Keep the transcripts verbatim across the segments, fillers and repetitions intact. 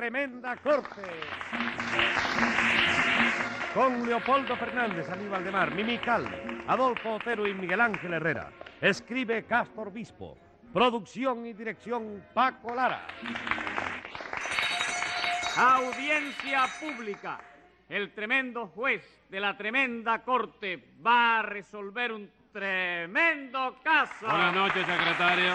tremenda corte. Con Leopoldo Fernández, Aníbal de Mar, Mimi Cal, Adolfo Otero y Miguel Ángel Herrera. Escribe Cástor Bispo. Producción y dirección Paco Lara. Audiencia pública. El tremendo juez de la tremenda corte va a resolver un tremendo caso. Buenas noches, secretario.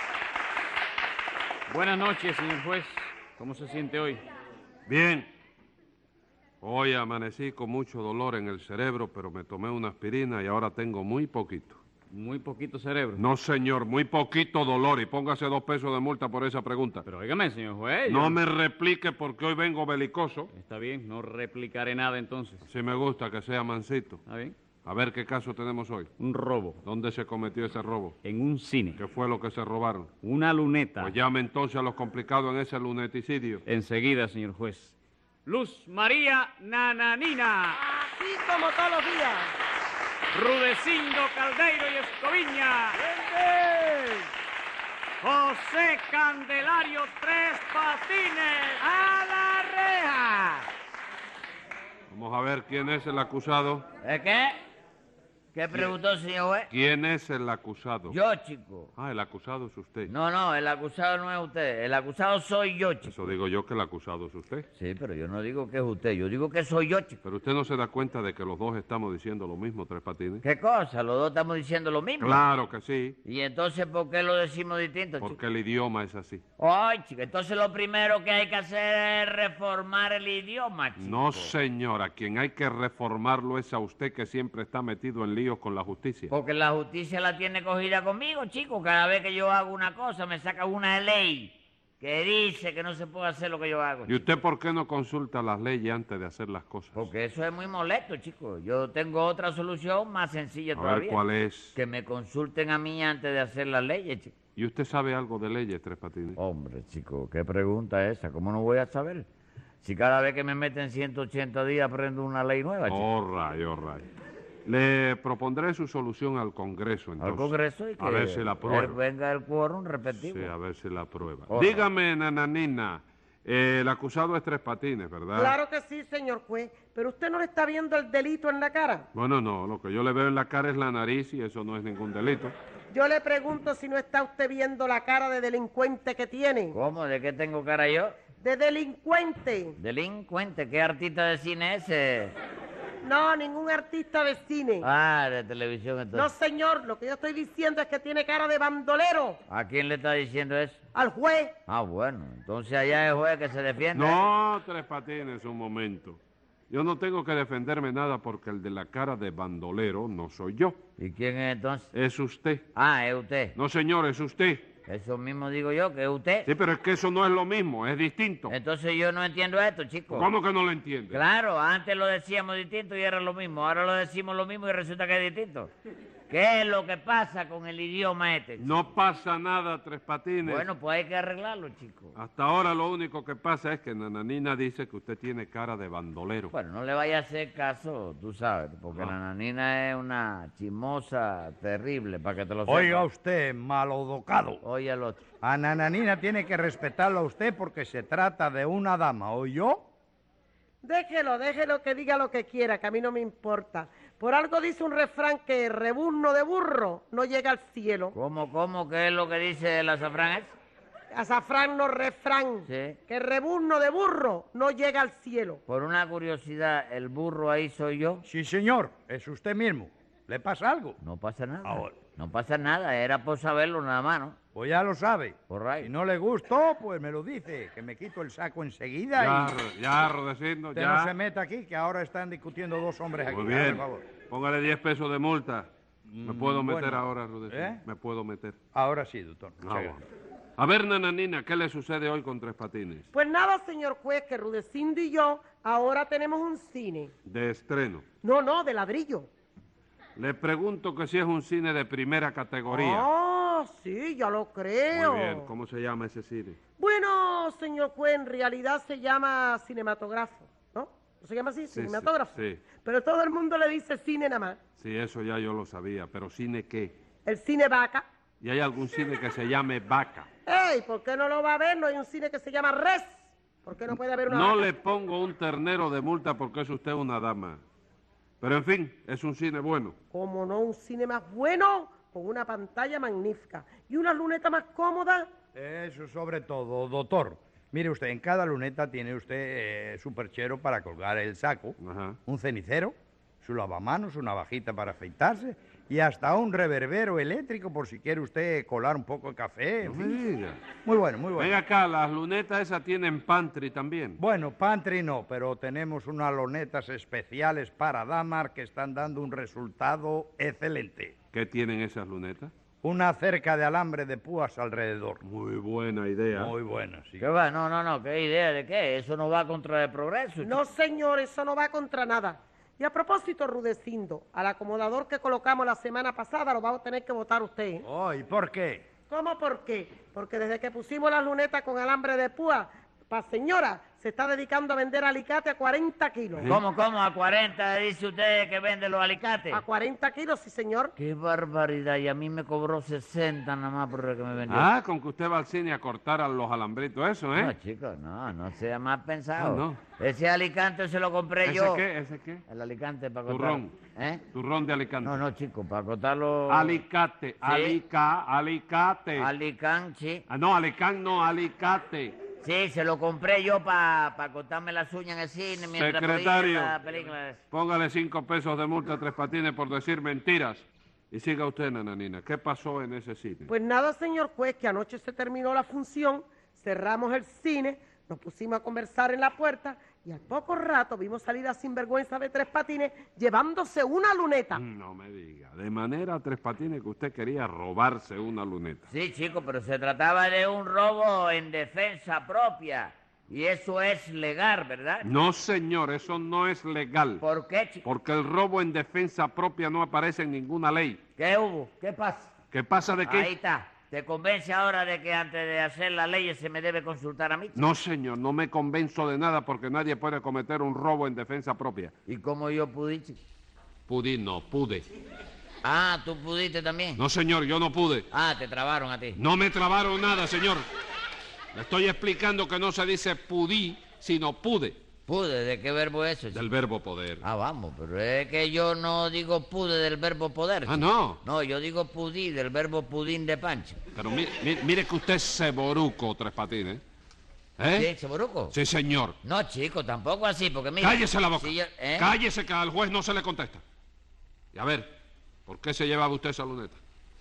Buenas noches, señor juez. ¿Cómo se siente hoy? Bien. Hoy amanecí con mucho dolor en el cerebro, pero me tomé una aspirina y ahora tengo muy poquito. Muy poquito cerebro. No, señor, muy poquito dolor y póngase dos pesos de multa por esa pregunta. Pero óigame, señor juez. No yo... me replique porque hoy vengo belicoso. Está bien, no replicaré nada entonces. Sí me gusta que sea mansito. ¿Está bien? A ver qué caso tenemos hoy. Un robo. ¿Dónde se cometió ese robo? En un cine. ¿Qué fue lo que se robaron? Una luneta. Pues llame entonces a los complicados en ese luneticidio. Enseguida, señor juez. Luz María Nananina. Así como todos los días. Rudecindo Caldeiro y Escoviña. José Candelario Tres Patines. ¡A la reja! Vamos a ver quién es el acusado. ¿Eh, qué? ¿Qué preguntó, señor juez? ¿Quién es el acusado? Yo, chico. Ah, el acusado es usted. No, no, el acusado no es usted. El acusado soy yo, chico. Eso digo yo, que el acusado es usted. Sí, pero yo no digo que es usted. Yo digo que soy yo, chico. Pero usted no se da cuenta de que los dos estamos diciendo lo mismo, Tres Patines. ¿Qué cosa? Los dos estamos diciendo lo mismo. Claro que sí, ¿Y entonces por qué lo decimos distinto, chico? porque el idioma es así. Ay, chico, entonces lo primero que hay que hacer es reformar el idioma, chico. No, señora, quien hay que reformarlo es a usted, que siempre está metido en líos con la justicia. Porque la justicia la tiene cogida conmigo, chico. Cada vez que yo hago una cosa me saca una ley que dice que no se puede hacer lo que yo hago. ¿Y chico. usted por qué no consulta las leyes antes de hacer las cosas? Porque eso es muy molesto, chico. Yo tengo otra solución más sencilla A todavía. ver cuál es. Que me consulten a mí antes de hacer las leyes, chico. ¿Y usted sabe algo de leyes, Tres Patines? Hombre, chico, ¿qué pregunta es esa? ¿Cómo no voy a saber? Si cada vez que me meten ciento ochenta días aprendo una ley nueva, chico. All right, all right. Le propondré su solución al Congreso, entonces. Al Congreso y que A ver si la aprueba. él venga el quórum repetido. Sí, a ver si la aprueba. Ojalá. Dígame, Nananina, eh, el acusado es Tres Patines, ¿verdad? Claro que sí, señor juez. Pero usted no le está viendo el delito en la cara. Bueno, no, lo que yo le veo en la cara es la nariz y eso no es ningún delito. Yo le pregunto si no está usted viendo la cara de delincuente que tiene. ¿Cómo? ¿De qué tengo cara yo? De delincuente. Delincuente. ¿Qué artista de cine es ese? No, ningún artista de cine. Ah, de televisión No, entonces. señor, lo que yo estoy diciendo es que tiene cara de bandolero. ¿A quién le está diciendo eso? Al juez. Ah, bueno. Entonces allá es el juez que se defiende. No, Tres Patines, un momento. Yo no tengo que defenderme nada porque el de la cara de bandolero no soy yo. ¿Y quién es entonces? Es usted. Ah, es usted. No, señor, es usted. Eso mismo digo yo, que es usted. Sí, pero es que eso no es lo mismo, es distinto. Entonces yo no entiendo esto, chico. ¿Cómo que no lo entiende? Claro, antes lo decíamos distinto y era lo mismo. Ahora lo decimos lo mismo y resulta que es distinto. ¿Qué es lo que pasa con el idioma este, chico? No pasa nada, Tres Patines. Bueno, pues hay que arreglarlo, chico. Hasta ahora lo único que pasa es que Nananina dice que usted tiene cara de bandolero. Bueno, no le vaya a hacer caso, tú sabes, porque Ah. la nanina es una chismosa terrible, para que te lo sepas. Oiga usted, malodocado. Oye al otro. A Nananina tiene que respetarlo a usted porque se trata de una dama, ¿oyó? Déjelo, déjelo que diga lo que quiera, que a mí no me importa. Por algo dice un refrán que rebuzno de burro no llega al cielo. ¿Cómo, cómo? ¿Qué es lo que dice el azafrán ese? Azafrán no refrán. Sí. Que rebuzno de burro no llega al cielo. Por una curiosidad, ¿el burro ahí soy yo? Sí, señor, es usted mismo. ¿Le pasa algo? No pasa nada. Ahora. No pasa nada, era por saberlo nada más, ¿no? Pues ya lo sabe. Por ahí. Si no le gustó, pues me lo dice, que me quito el saco enseguida Ya, y... Ro- ya, Rodecindo, Usted ya. no se meta aquí, que ahora están discutiendo dos hombres aquí. Muy Hágame bien. el favor. Póngale diez pesos de multa. ¿Me Mm, puedo meter bueno. ahora, Rodecindo? ¿Eh? Me puedo meter. Ahora sí, doctor. Muchas Ah, gracias. bueno. A ver, Nananina, ¿qué le sucede hoy con Tres Patines? Pues nada, señor juez, que Rudecindo y yo ahora tenemos un cine. De estreno. No, no, de ladrillo. Le pregunto que si es un cine de primera categoría. Ah, sí, ya lo creo. Muy bien, ¿cómo se llama ese cine? Bueno, señor juez, en realidad se llama cinematógrafo, ¿no? ¿No se llama así? Sí, Cinematógrafo. sí, sí. Pero todo el mundo le dice cine nada más. Sí, eso ya yo lo sabía, pero ¿cine qué? El cine vaca. ¿Y hay algún cine que se llame Vaca? ¡Ey! ¿Por qué no lo va a ver? No hay un cine que se llama Res. ¿Por qué no puede haber una No vaca? le pongo un ternero de multa porque es usted una dama. Pero en fin, es un cine bueno. Como no, un cine más bueno, con una pantalla magnífica y una luneta más cómoda. Eso sobre todo, doctor. Mire usted, en cada luneta tiene usted eh, su perchero para colgar el saco, Ajá. un cenicero, su lavamanos, una navajita para afeitarse y hasta un reverbero eléctrico por si quiere usted colar un poco de café. No en me fin. diga. Muy bueno, muy bueno. Venga acá, las lunetas esas tienen pantry también. Bueno, pantry no, pero tenemos unas lonetas especiales para damas que están dando un resultado excelente. ¿Qué tienen esas lunetas? Una cerca de alambre de púas alrededor. Muy buena idea. Muy buena, sí. ¿Qué va? No, no, no, ¿qué idea de qué? Eso no va contra el progreso. chico. No, señor, eso no va contra nada. Y a propósito, Rudecindo, al acomodador que colocamos la semana pasada lo va a tener que votar usted. ¿eh? Oh, ¿y por qué? ¿Cómo por qué? Porque desde que pusimos las lunetas con alambre de púa, pa señora, se está dedicando a vender alicate a cuarenta kilos. ¿Cómo, cómo? ¿A cuarenta dice usted que vende los alicates? A cuarenta kilos, sí, señor. ¡Qué barbaridad! Y a mí me cobró sesenta nada más por el que me vendió. Ah, con que usted va al cine a cortar a los alambritos, eso, No, ¿eh? chicos, no, no sea más pensado. Ah, no. Ese alicante se lo compré ¿Ese yo. qué? ¿Ese qué? El alicante para cortar. Turrón. ¿Eh? Turrón de Alicante. No, no, chico, para cortarlo. Alicate, alica, alicate. Alicante, sí. Ah, no, alicán no, alicate. Sí, se lo compré yo para cortarme las uñas en el cine mientras Secretario. veía la película. Póngale cinco pesos de multa a Tres Patines por decir mentiras. Y siga usted, nananina. ¿Qué pasó en ese cine? Pues nada, señor juez, que anoche se terminó la función, cerramos el cine, nos pusimos a conversar en la puerta y al poco rato vimos salir a Sinvergüenza de Tres Patines llevándose una luneta. No me diga. De manera, Tres Patines, que usted quería robarse una luneta. Sí, chico, pero se trataba de un robo en defensa propia. Y eso es legal, ¿verdad? No, señor, eso no es legal. ¿Por qué, chico? Porque el robo en defensa propia no aparece en ninguna ley. ¿Qué hubo? ¿Qué pasa? ¿Qué pasa de qué? Ahí está. ¿Te convence ahora de que antes de hacer las leyes se me debe consultar a mí? chico? No, señor, no me convenzo de nada porque nadie puede cometer un robo en defensa propia. ¿Y cómo yo pude, chico? Pudí, no, pude. Ah, ¿tú pudiste también? No, señor, yo no pude. Ah, te trabaron a ti. No me trabaron nada, señor. Le estoy explicando que no se dice pudí, sino pude. ¿Pude? ¿De qué verbo es eso, chico? Del verbo poder. Ah, vamos, pero es que yo no digo pude del verbo poder. Ah, chico. no. No, yo digo pudí del verbo pudín de pancho. Pero mire, mire, mire que usted es ceboruco, Tres Patines. ¿Eh? ¿Sí, Cheboruco? Sí, señor. No, chico, tampoco así, porque mira... Cállese la boca. si yo- ¿eh? Cállese que al juez no se le contesta. Y a ver, ¿por qué se llevaba usted esa luneta?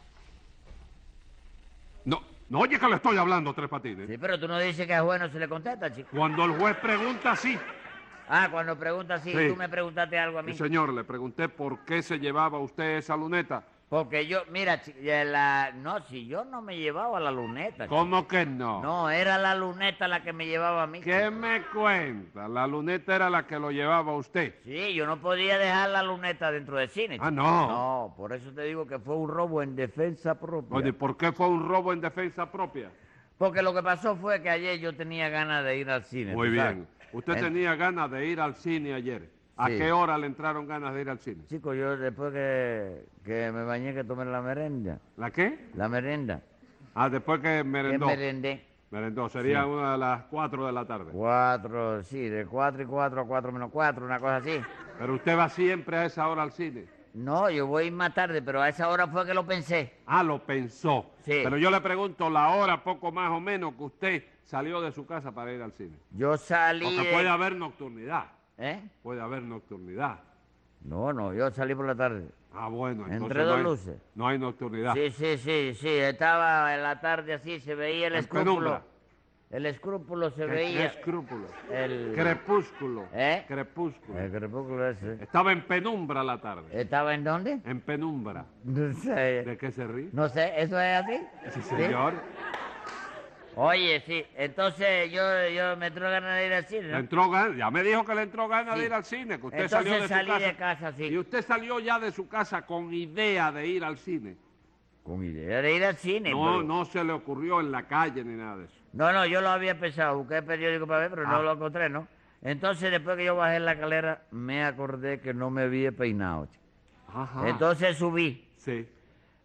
No, no oye que le estoy hablando, Tres Patines. Sí, pero tú no dices que al juez no se le contesta, chico. Cuando el juez pregunta, sí. Ah, cuando preguntas sí, Sí. tú me preguntaste algo a mí. Sí, señor, le pregunté por qué se llevaba usted esa luneta. Porque yo, mira, chi- eh, la... no, si yo no me llevaba la luneta. chico. ¿Cómo que no? No, era la luneta la que me llevaba a mí. ¿Qué chico. me cuenta? La luneta era la que lo llevaba usted. Sí, yo no podía dejar la luneta dentro del cine. Ah, chico. no. No, por eso te digo que fue un robo en defensa propia. Oye, ¿por qué fue un robo en defensa propia? Porque lo que pasó fue que ayer yo tenía ganas de ir al cine. Muy tú sabes. bien. Usted En- tenía ganas de ir al cine ayer. ¿A Sí. qué hora le entraron ganas de ir al cine? Chico, yo después que, que me bañé que tomé la merenda. ¿La qué? La merenda. Ah, después que ¿Qué merendó. merendé? Merendó, sería Sí. una de las cuatro de la tarde. Cuatro, sí, de cuatro y cuatro a cuatro menos cuatro, una cosa así. Pero usted va siempre a esa hora al cine. No, yo voy más tarde, pero a esa hora fue que lo pensé. Ah, lo pensó. Sí. Pero yo le pregunto la hora, poco más o menos, que usted salió de su casa para ir al cine. Yo salí Porque de- puede haber nocturnidad. ¿Eh? Puede haber nocturnidad. No, no, yo salí por la tarde. Ah, bueno, entonces Entre no dos hay, luces. no hay nocturnidad. Sí, sí, sí, sí, estaba en la tarde así, se veía el En escrúpulo. penumbra. El escrúpulo se ¿Qué- veía. qué escrúpulo? El... Crepúsculo. ¿Eh? Crepúsculo. El crepúsculo ese. Estaba en penumbra la tarde. ¿Estaba en dónde? En penumbra. No sé. ¿De qué se ríe? No sé, ¿eso es así? Sí, señor. Oye, sí, entonces yo, yo me entró ganas de ir al cine, Le ¿no? entró ganas, ya me dijo que le entró ganas Sí. de ir al cine, que usted Entonces salió de su salí casa. de casa, sí. Y usted salió ya de su casa con idea de ir al cine. Con idea de ir al cine. No, pero- no se le ocurrió en la calle ni nada de eso. No, no, yo lo había pensado, busqué el periódico para ver, pero Ah. no lo encontré, ¿no? Entonces, después que yo bajé la escalera, me acordé que no me había peinado, chico. Ajá. Entonces subí, Sí.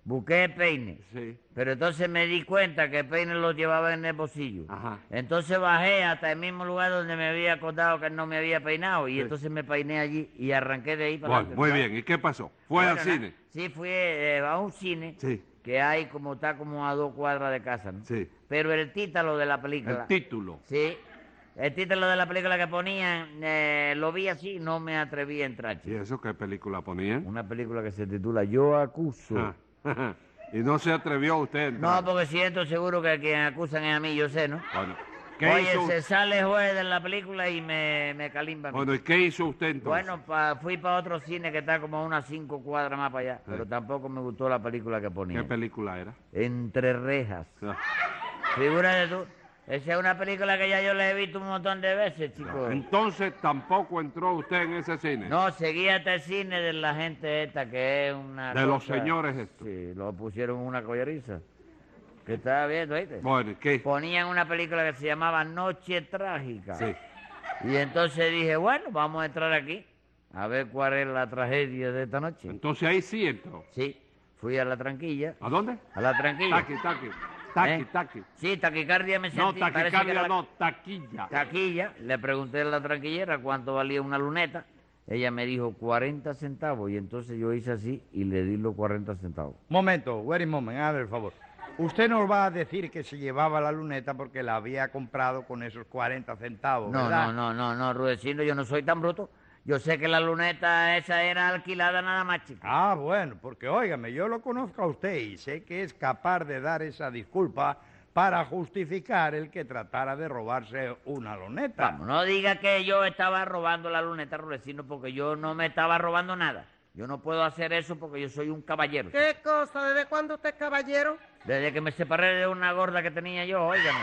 busqué el peine. Sí. Pero entonces me di cuenta que el peine lo llevaba en el bolsillo. Ajá. Entonces bajé hasta el mismo lugar donde me había acordado que él no me había peinado. Y Sí. entonces me peiné allí y arranqué de ahí para Bueno, adelante. muy ¿sabes? bien. ¿Y qué pasó? ¿Fue Bueno, al na- cine? Sí, fui eh, a un cine Sí. que hay como está como a dos cuadras de casa, ¿no? Sí. Pero el título de la película... El título. Sí. El título de la película que ponían, eh, lo vi así y no me atreví a entrar, ¿Y chico. eso qué película ponían? Una película que se titula Yo acuso. Ah, y no se atrevió usted a entrar. No, porque siento seguro que a quien acusan es a mí, yo sé, ¿no? Bueno, ¿qué Oye, hizo? se sale el juez de la película y me, me calimba a mí. Bueno, ¿y qué hizo usted entonces? Bueno, pa- fui para otro cine que está como a unas cinco cuadras más para allá, pero tampoco me gustó la película que ¿Qué ponía. película era? Entre rejas. Ah, Figúrate tú, esa es una película que ya yo la he visto un montón de veces, chico. Entonces tampoco entró usted en ese cine. No, seguí hasta el cine de la gente esta, que es una De los cosa- señores estos. Sí, lo pusieron en una colleriza. Que estaba viendo, ¿viste? Bueno, ¿y qué? Ponían una película que se llamaba Noche Trágica. Sí. Y entonces dije, bueno, vamos a entrar aquí, a ver cuál es la tragedia de esta noche. Entonces ahí sí entró. Sí, fui a la tranquilla. ¿A dónde? A la tranquilla. Taqui, taqui. Taqui, ¿Eh? taqui. Sí, taquicardia me No, sentí. parece que taquicardia era la- no, taquilla. Taquilla, le pregunté a la tranquillera cuánto valía una luneta. Ella me dijo cuarenta centavos y entonces yo hice así y le di los cuarenta centavos. Momento, wait a moment, a ver, por favor. Usted nos va a decir que se llevaba la luneta porque la había comprado con esos cuarenta centavos, No, ¿verdad? no, no, no, no, Rudecindo, yo no soy tan bruto. Yo sé que la luneta esa era alquilada nada más, chico. Ah, bueno, porque óigame, yo lo conozco a usted y sé que es capaz de dar esa disculpa para justificar el que tratara de robarse una luneta. Vamos, no diga que yo estaba robando la luneta, Rudecindo, porque yo no me estaba robando nada. Yo no puedo hacer eso porque yo soy un caballero. ¿Qué cosa? ¿Desde cuándo usted es caballero? Desde que me separé de una gorda que tenía yo, óigame.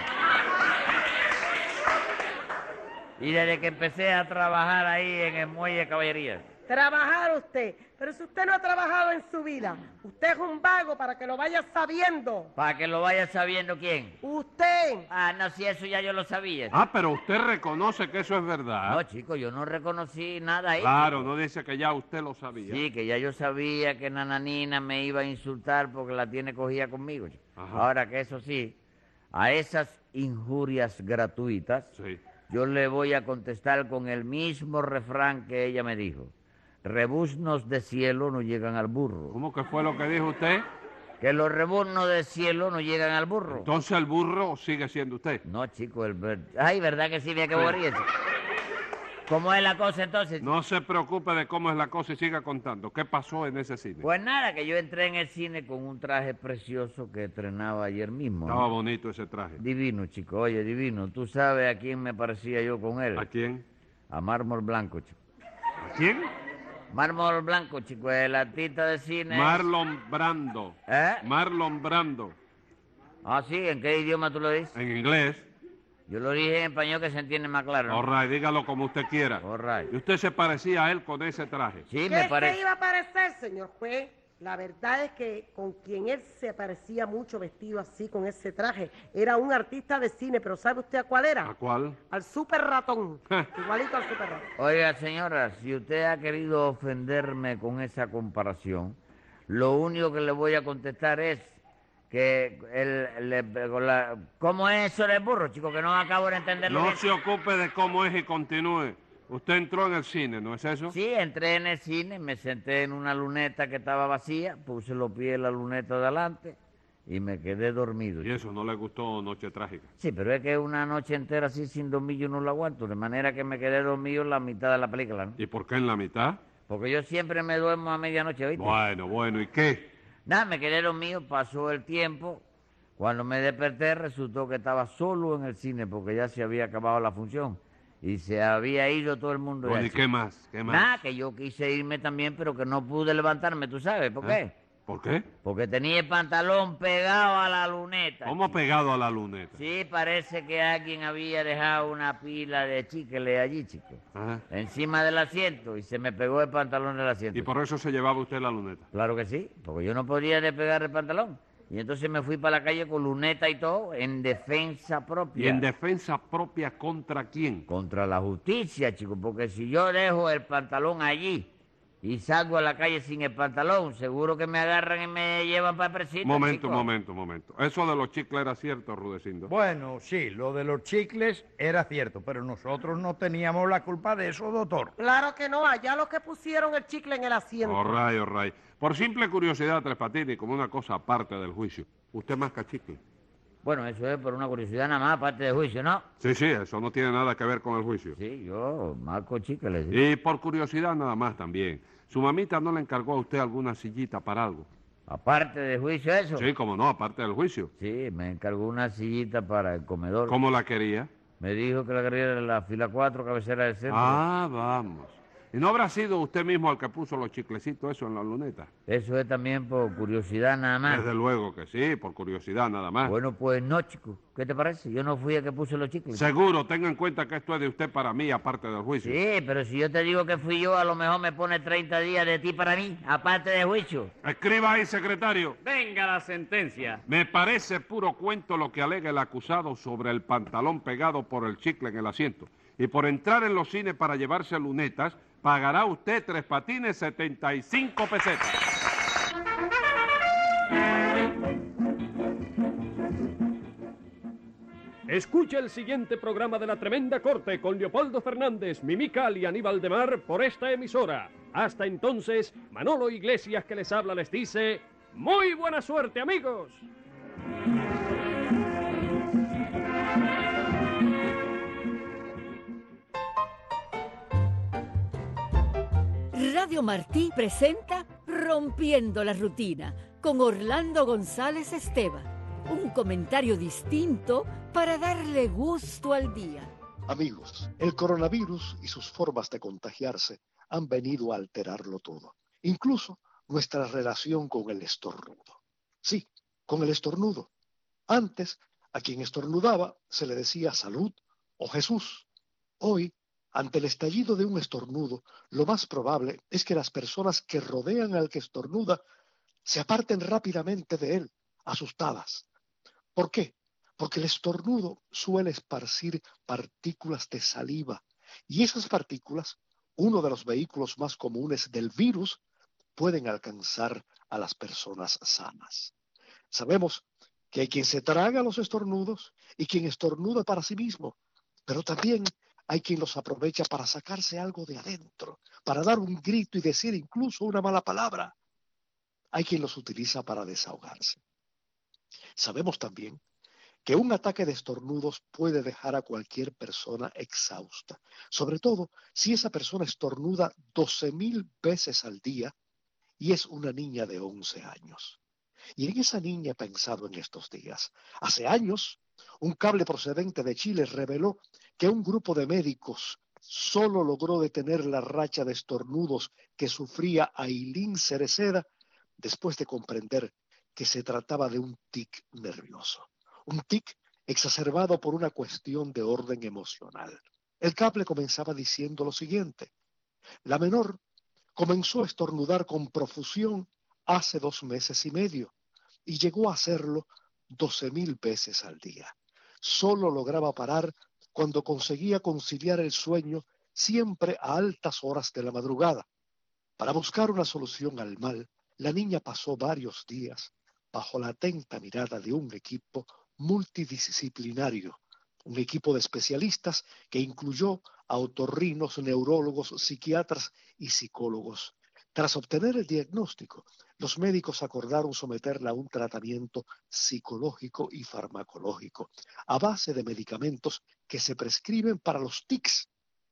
Y desde que empecé a trabajar ahí en el muelle de caballería. Trabajar usted. Pero si usted no ha trabajado en su vida, usted es un vago para que lo vaya sabiendo. Para que lo vaya sabiendo quién. Usted. Ah, no, si eso ya yo lo sabía. Ah, pero usted reconoce que eso es verdad. No, chico, yo no reconocí nada ahí. Claro, chico. no dice que ya usted lo sabía. Sí, que ya yo sabía que Nananina me iba a insultar porque la tiene cogida conmigo, chico. Ajá. Ahora que eso sí, a esas injurias gratuitas, Sí. yo le voy a contestar con el mismo refrán que ella me dijo. Rebuznos de cielo no llegan al burro. ¿Cómo que fue lo que dijo usted? Que los rebuznos de cielo no llegan al burro. Entonces el burro sigue siendo usted. No, chico, el... ver- Ay, ¿verdad que sí? Mira que boría, chico. ¿Cómo es la cosa entonces? No se preocupe de cómo es la cosa y siga contando. ¿Qué pasó en ese cine? Pues nada, que yo entré en el cine con un traje precioso que estrenaba ayer mismo. ¿no? Estaba bonito ese traje. Divino, chico, oye, divino. ¿Tú sabes a quién me parecía yo con él? ¿A quién? A Mármol Blanco, chico. ¿A quién? Mármol Blanco, chico, el artista de cine. Marlon Brando. ¿Eh? Marlon Brando. Ah, sí, ¿en qué idioma tú lo dices? En inglés. Yo lo dije en español que se entiende más claro. ¿no? All right, dígalo como usted quiera. All right. Y usted se parecía a él con ese traje. Sí, ¿Qué me se parece. iba a parecer, señor juez? La verdad es que con quien él se parecía mucho vestido así, con ese traje, era un artista de cine, pero ¿sabe usted a cuál ¿A era? cuál? Al super ratón. Igualito al super ratón. Oiga, señora, si usted ha querido ofenderme con esa comparación, lo único que le voy a contestar es que el, le- con la- ¿cómo es eso del burro, chico? Que no acabo de entenderlo No bien. se ocupe de cómo es y continúe. Usted entró en el cine, ¿no es eso? Sí, entré en el cine, me senté en una luneta que estaba vacía, puse los pies en la luneta de adelante y me quedé dormido. Y eso no le gustó Noche Trágica. Sí, pero es que una noche entera así sin dormir yo no lo aguanto, de manera que me quedé dormido en la mitad de la película, ¿no? ¿Y por qué en la mitad? Porque yo siempre me duermo a medianoche, ¿viste? Bueno, bueno, ¿y qué? Nada, me quedé dormido, pasó el tiempo. Cuando me desperté resultó que estaba solo en el cine porque ya se había acabado la función y se había ido todo el mundo. Bueno, ya, ¿y chico. qué más? ¿Qué más? Nada, que yo quise irme también, pero que no pude levantarme, ¿tú sabes por qué? ¿Eh? ¿Por qué? Porque tenía el pantalón pegado a la luneta. ¿Cómo chico. pegado a la luneta? Sí, parece que alguien había dejado una pila de chicle allí, chico. Ajá. Encima del asiento y se me pegó el pantalón del asiento. ¿Y por eso se llevaba usted la luneta? Claro que sí, porque yo no podía despegar el pantalón. Y entonces me fui para la calle con luneta y todo, en defensa propia. ¿Y en defensa propia contra quién? Contra la justicia, chico, porque si yo dejo el pantalón allí y salgo a la calle sin el pantalón, seguro que me agarran y me llevan para presito. Momento, chico. momento, momento. ¿Eso de los chicles era cierto, Rudecindo? Bueno, sí, lo de los chicles era cierto, pero nosotros no teníamos la culpa de eso, doctor. Claro que no, allá los que pusieron el chicle en el asiento. All right, all right. Por simple curiosidad, Tres Patines, y como una cosa aparte del juicio, ¿usted masca chicle? Bueno, eso es por una curiosidad nada más, aparte del juicio, ¿no? Sí, sí, eso no tiene nada que ver con el juicio. Sí, yo marco chicles. ¿sí? Y por curiosidad nada más también. ¿Su mamita no le encargó a usted alguna sillita para algo? Aparte del juicio eso. Sí, como no, aparte del juicio. Sí, me encargó una sillita para el comedor. ¿Cómo la quería? Me dijo que la quería en la fila cuatro, cabecera del centro. Ah, vamos. ¿Y no habrá sido usted mismo el que puso los chiclecitos eso en la luneta? Eso es también por curiosidad nada más. Desde luego que sí, por curiosidad nada más. Bueno, pues no, chico. ¿Qué te parece? Yo no fui el que puse los chicles. Seguro, tenga en cuenta que esto es de usted para mí, aparte del juicio. Sí, pero si yo te digo que fui yo, a lo mejor me pone treinta días de ti para mí, aparte del juicio. Escriba ahí, secretario. Venga la sentencia. Me parece puro cuento lo que alega el acusado sobre el pantalón pegado por el chicle en el asiento. Y por entrar en los cines para llevarse lunetas, pagará usted Tres Patines setenta y cinco pesetas. Escucha el siguiente programa de La Tremenda Corte con Leopoldo Fernández, Mimical y Aníbal de Mar por esta emisora. Hasta entonces, Manolo Iglesias que les habla les dice, ¡muy buena suerte, amigos! Radio Martí presenta Rompiendo la Rutina con Orlando González Esteban. Un comentario distinto para darle gusto al día. Amigos, el coronavirus y sus formas de contagiarse han venido a alterarlo todo, incluso nuestra relación con el estornudo. Sí, con el estornudo. Antes, a quien estornudaba se le decía salud o Jesús. Hoy, ante el estallido de un estornudo, lo más probable es que las personas que rodean al que estornuda se aparten rápidamente de él, asustadas. ¿Por qué? Porque el estornudo suele esparcir partículas de saliva y esas partículas, uno de los vehículos más comunes del virus, pueden alcanzar a las personas sanas. Sabemos que hay quien se traga los estornudos y quien estornuda para sí mismo, pero también hay quien los aprovecha para sacarse algo de adentro, para dar un grito y decir incluso una mala palabra. Hay quien los utiliza para desahogarse. Sabemos también que un ataque de estornudos puede dejar a cualquier persona exhausta, sobre todo si esa persona estornuda doce mil veces al día y es una niña de once años. Y en esa niña he pensado en estos días. Hace años, un cable procedente de Chile reveló que un grupo de médicos solo logró detener la racha de estornudos que sufría Ailín Cereceda después de comprender que se trataba de un tic nervioso. Un tic exacerbado por una cuestión de orden emocional. El cable comenzaba diciendo lo siguiente. La menor comenzó a estornudar con profusión hace dos meses y medio y llegó a hacerlo doce mil veces al día. Solo lograba parar cuando conseguía conciliar el sueño siempre a altas horas de la madrugada. Para buscar una solución al mal, la niña pasó varios días bajo la atenta mirada de un equipo multidisciplinario, un equipo de especialistas que incluyó a otorrinos, neurólogos, psiquiatras y psicólogos. Tras obtener el diagnóstico, los médicos acordaron someterla a un tratamiento psicológico y farmacológico a base de medicamentos que se prescriben para los tics.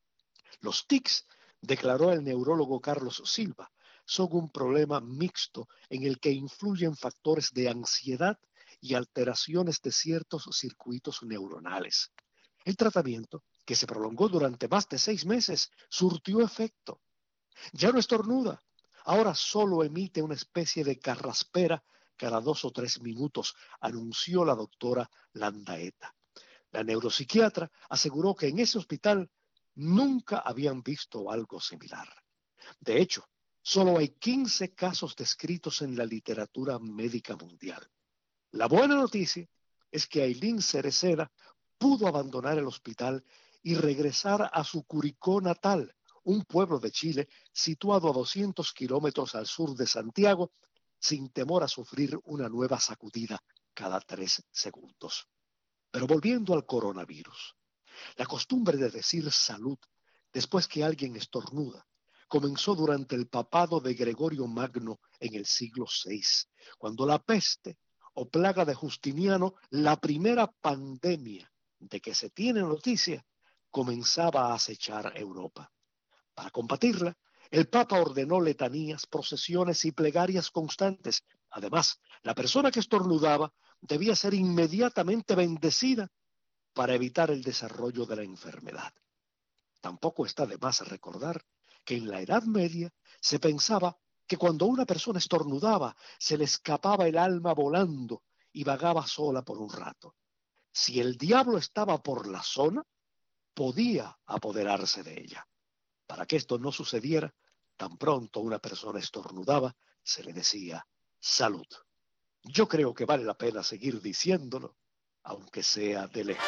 Los tics, declaró el neurólogo Carlos Silva, son un problema mixto en el que influyen factores de ansiedad y alteraciones de ciertos circuitos neuronales. El tratamiento, que se prolongó durante más de seis meses, surtió efecto. Ya no estornuda, ahora solo emite una especie de carraspera cada dos o tres minutos, anunció la doctora Landaeta. La neuropsiquiatra aseguró que en ese hospital nunca habían visto algo similar. De hecho, solo hay quince casos descritos en la literatura médica mundial. La buena noticia es que Ailín Cereceda pudo abandonar el hospital y regresar a su Curicó natal, un pueblo de Chile situado a doscientos kilómetros al sur de Santiago, sin temor a sufrir una nueva sacudida cada tres segundos. Pero volviendo al coronavirus, la costumbre de decir salud después que alguien estornuda comenzó durante el papado de Gregorio Magno en el siglo seis, cuando la peste o plaga de Justiniano, la primera pandemia de que se tiene noticia, comenzaba a acechar Europa. Para combatirla, el Papa ordenó letanías, procesiones y plegarias constantes. Además, la persona que estornudaba debía ser inmediatamente bendecida para evitar el desarrollo de la enfermedad. Tampoco está de más recordar que en la Edad Media se pensaba que cuando una persona estornudaba se le escapaba el alma volando y vagaba sola por un rato. Si el diablo estaba por la zona, podía apoderarse de ella. Para que esto no sucediera, tan pronto una persona estornudaba, se le decía salud. Yo creo que vale la pena seguir diciéndolo, aunque sea de lejos.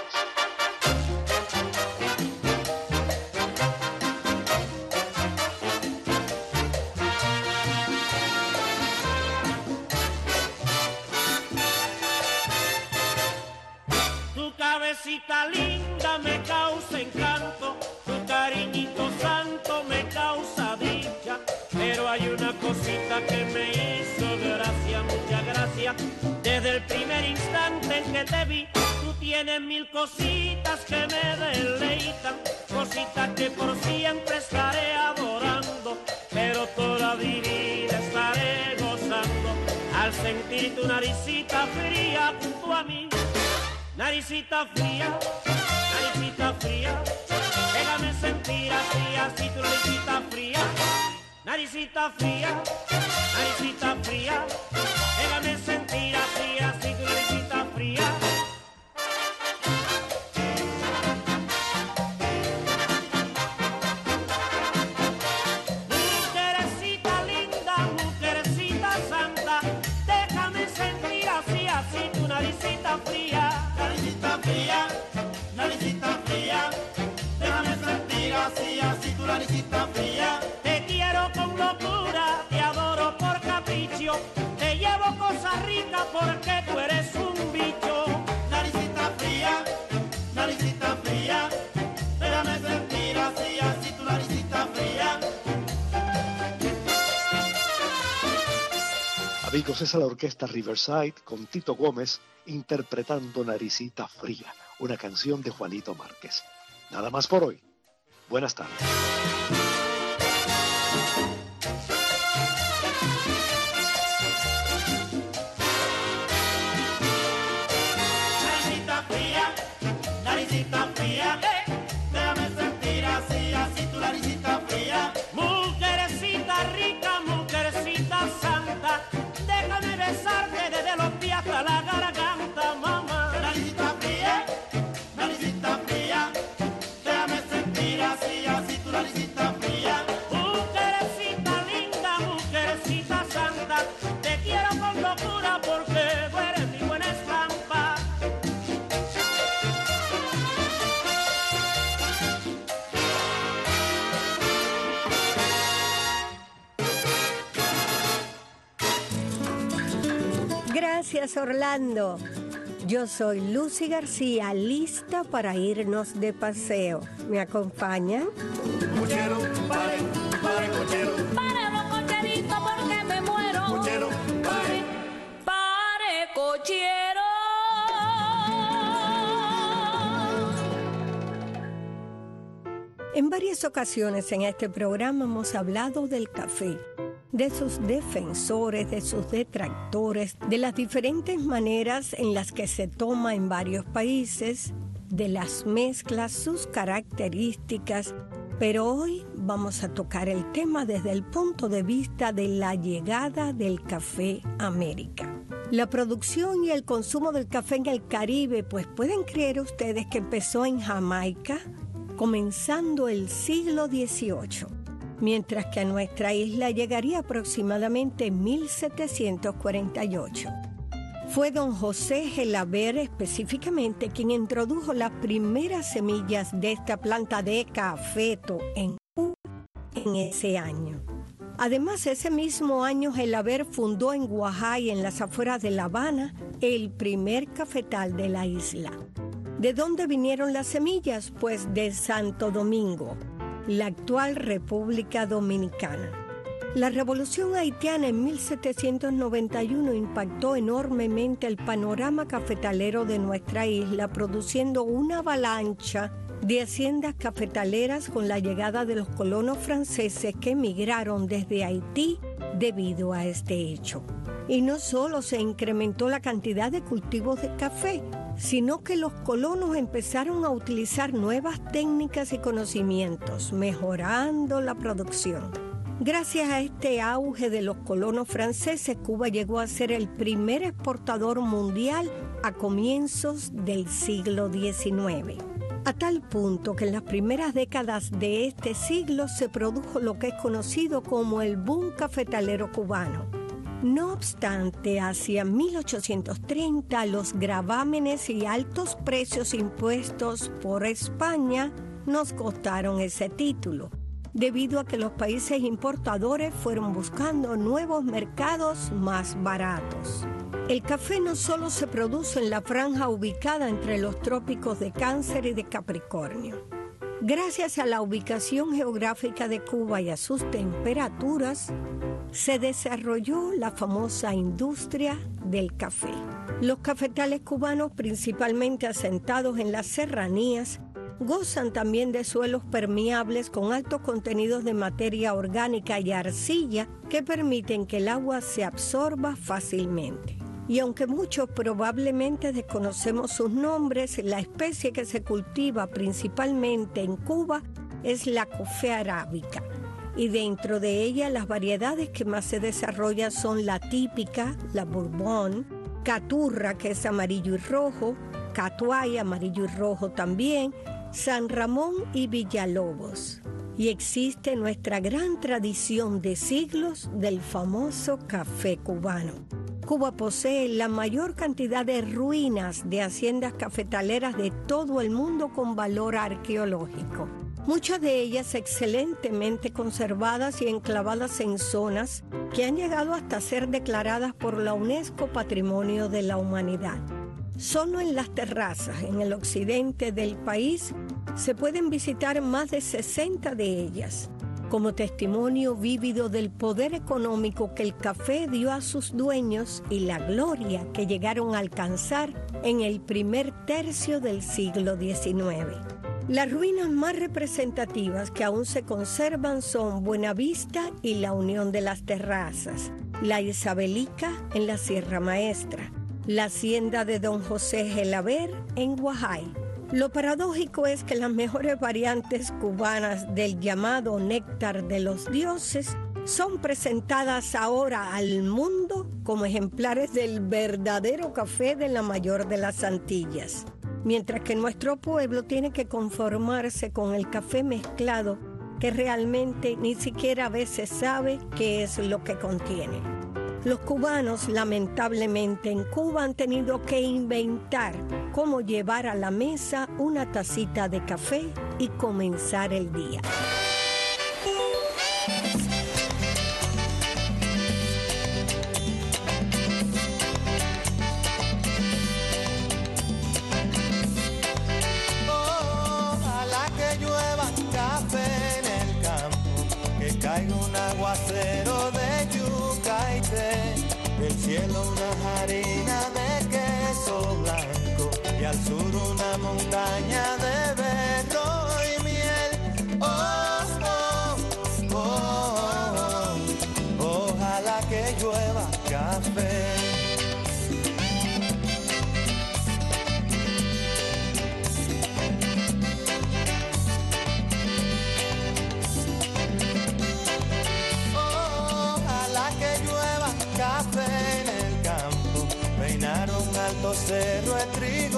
Cabecita linda me causa encanto, tu cariñito santo me causa dicha, pero hay una cosita que me hizo gracia, mucha gracia, desde el primer instante en que te vi. Tú tienes mil cositas que me deleitan, cositas que por siempre estaré adorando, pero toda mi vida estaré gozando al sentir tu naricita fría junto a mí. Naricita fría, naricita fría, déjame sentir así, así tu naricita fría. Naricita fría, naricita fría, déjame sentir así, así tu naricita fría. Mujercita linda, mujercita santa, déjame sentir así, así tu naricita fría. Naricita fría, naricita fría, déjame sentir así, así tu naricita fría. Te quiero con locura, te adoro por capricho, te llevo cosas ricas porque tú eres un bicho. Naricita fría, naricita fría, déjame sentir así, así tu naricita fría. Amigos, esa es la orquesta Riverside con Tito Gómez interpretando Naricita Fría, una canción de Juanito Márquez. Nada más por hoy. Buenas tardes. Naricita fría, naricita fría, eh, déjame sentir así, así tu naricita fría. Mujercita rica, mujercita santa, déjame besarte desde los pies hasta la garganta, mamá. Naricita fría, naricita fría, déjame sentir así, así tu naricita fría. Mujercita linda, mujercita santa, te quiero con locura porque tú eres mi buena estampa. Gracias, Orlando. Yo soy Lucy García, lista para irnos de paseo. ¿Me acompañan? Cochero, pare, pare, cochero. Pare los cocheritos porque me muero. Cochero, pare. Pare, cochero. En varias ocasiones en este programa hemos hablado del café, de sus defensores, de sus detractores, de las diferentes maneras en las que se toma en varios países, de las mezclas, sus características, pero hoy vamos a tocar el tema desde el punto de vista de la llegada del café a América. La producción y el consumo del café en el Caribe, pues pueden creer ustedes que empezó en Jamaica, comenzando el siglo dieciocho. Mientras que a nuestra isla llegaría aproximadamente en mil setecientos cuarenta y ocho. Fue don José Gelabert específicamente quien introdujo las primeras semillas de esta planta de cafeto en en ese año. Además, ese mismo año Gelabert fundó en Guajay, en las afueras de La Habana, el primer cafetal de la isla. ¿De dónde vinieron las semillas? Pues de Santo Domingo, la actual República Dominicana. La revolución haitiana en mil setecientos noventa y uno impactó enormemente el panorama cafetalero de nuestra isla, produciendo una avalancha de haciendas cafetaleras con la llegada de los colonos franceses que emigraron desde Haití debido a este hecho. Y no solo se incrementó la cantidad de cultivos de café, sino que los colonos empezaron a utilizar nuevas técnicas y conocimientos, mejorando la producción. Gracias a este auge de los colonos franceses, Cuba llegó a ser el primer exportador mundial a comienzos del siglo diecinueve. A tal punto que en las primeras décadas de este siglo se produjo lo que es conocido como el boom cafetalero cubano. No obstante, hacia mil ochocientos treinta, los gravámenes y altos precios impuestos por España nos costaron ese título, debido a que los países importadores fueron buscando nuevos mercados más baratos. El café no solo se produce en la franja ubicada entre los trópicos de Cáncer y de Capricornio. Gracias a la ubicación geográfica de Cuba y a sus temperaturas, se desarrolló la famosa industria del café. Los cafetales cubanos, principalmente asentados en las serranías, gozan también de suelos permeables con altos contenidos de materia orgánica y arcilla que permiten que el agua se absorba fácilmente. Y aunque muchos probablemente desconocemos sus nombres, la especie que se cultiva principalmente en Cuba es la café arábica. Y dentro de ella las variedades que más se desarrollan son la típica, la bourbon, caturra, que es amarillo y rojo, catuay, amarillo y rojo también, San Ramón y Villalobos. Y existe nuestra gran tradición de siglos del famoso café cubano. Cuba posee la mayor cantidad de ruinas de haciendas cafetaleras de todo el mundo con valor arqueológico. Muchas de ellas excelentemente conservadas y enclavadas en zonas que han llegado hasta ser declaradas por la UNESCO Patrimonio de la Humanidad. Solo en las terrazas, en el occidente del país, se pueden visitar más de sesenta de ellas, como testimonio vívido del poder económico que el café dio a sus dueños y la gloria que llegaron a alcanzar en el primer tercio del siglo diecinueve. Las ruinas más representativas que aún se conservan son Buenavista y la Unión de las Terrazas, la Isabelica en la Sierra Maestra, la hacienda de don José Gelabert en Guajay. Lo paradójico es que las mejores variantes cubanas del llamado néctar de los dioses son presentadas ahora al mundo como ejemplares del verdadero café de la mayor de las Antillas, mientras que nuestro pueblo tiene que conformarse con el café mezclado que realmente ni siquiera a veces sabe qué es lo que contiene. Los cubanos, lamentablemente, en Cuba han tenido que inventar cómo llevar a la mesa una tacita de café y comenzar el día. Ojalá que llueva café en el campo, que caiga un aguacero de yuca y té, del cielo una harina de queso blanco y al sur una montaña de berro y miel. Oh, oh, oh, oh, ojalá que llueva café. Café en el campo, peinaron alto cerro de trigo